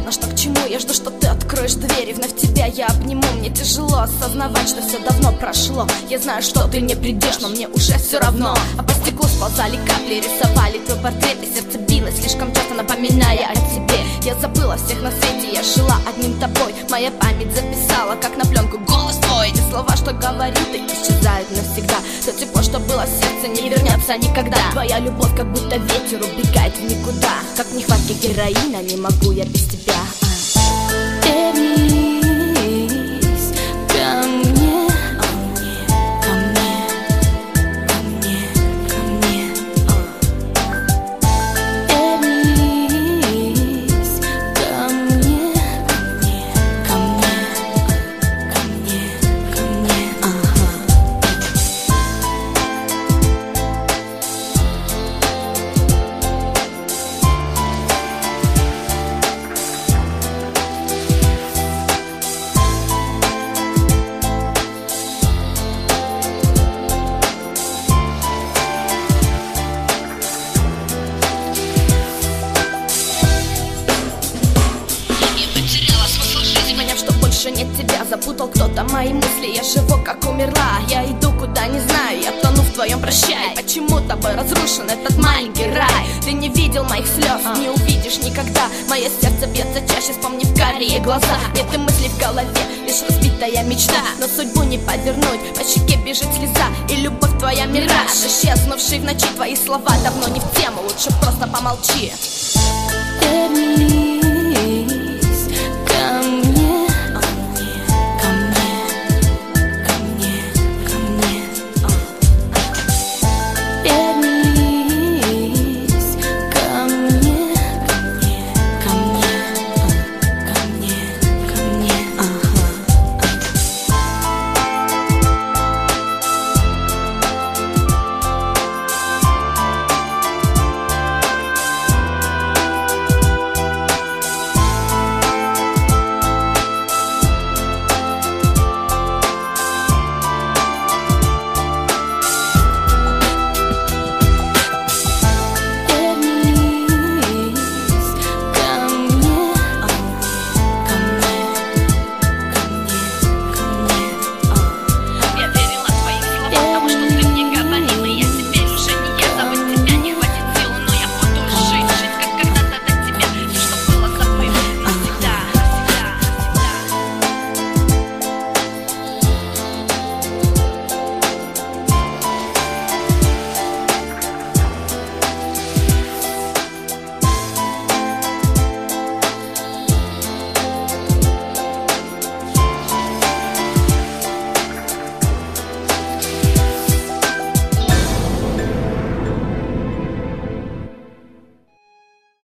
Но что к чему, я жду, что ты откроешь дверь, и вновь тебя я обниму. Мне тяжело осознавать, что все давно прошло. Я знаю, что ты не придешь, но мне уже все равно. А по стеклу сползали капли, рисовали твой портрет, и сердце билось, слишком часто напоминая о тебе. Я забыла всех на свете, я жила одним тобой. Моя память записала, как на пленку, голос твой. Эти слова, что говорил ты, исчезают навсегда. То тепло, что было в сердце, не вернется никогда. Твоя любовь, как будто ветер, убегает в никуда. Как в нехватке героина, не могу я без тебя. Вернись ко мне, ко мне, ко мне, ко мне. Вернись ко мне, ко мне, ко мне, ко мне. Нет тебя, запутал кто-то мои мысли. Я живу, как умерла, я иду куда не знаю. Я тону в твоем прощай. Почему тобой разрушен этот маленький рай? Ты не видел моих слез, не увидишь никогда. Мое сердце бьется чаще, вспомнив карие глаза. Нет и мыслей в голове, лишь разбитая мечта. Но судьбу не повернуть, по щеке бежит слеза. И любовь твоя мираж, исчезнувший в ночи. Твои слова давно не в тему, лучше просто помолчи. Вернись